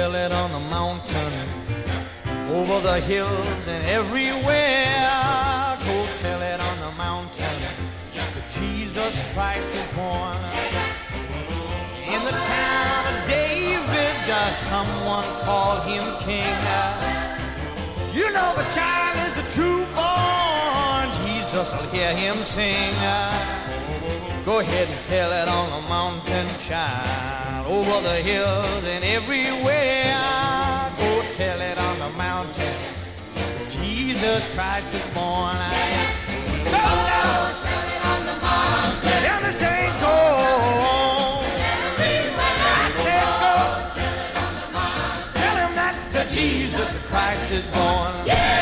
tell it on the mountain, over the hills and everywhere. Go tell it on the mountain that Jesus Christ is born. In the town of David, someone called him king. You know the child is a true born, Jesus will hear him sing. Go ahead and tell it on the mountain, child, over the hills and everywhere. Go tell it on the mountain, Jesus Christ is born. Go now, tell it on the mountain. Tell me, say go. Everywhere. I said go. Tell it on the mountain. Tell him that Jesus Christ is born. Yeah.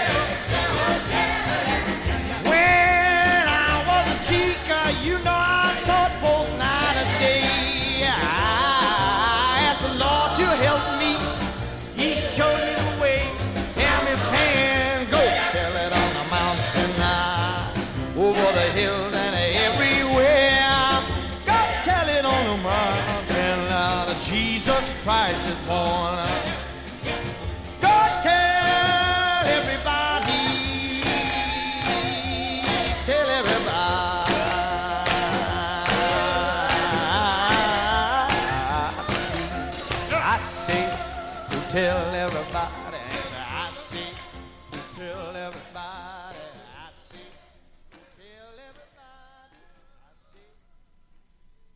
You know I sought both night and day. I asked the Lord to help me. He showed me the way. Hear me saying, go tell it on the mountain, over the hills and everywhere. Go tell it on the mountain, that Jesus Christ is born. Go tell everybody. Tell everybody. Tell everybody.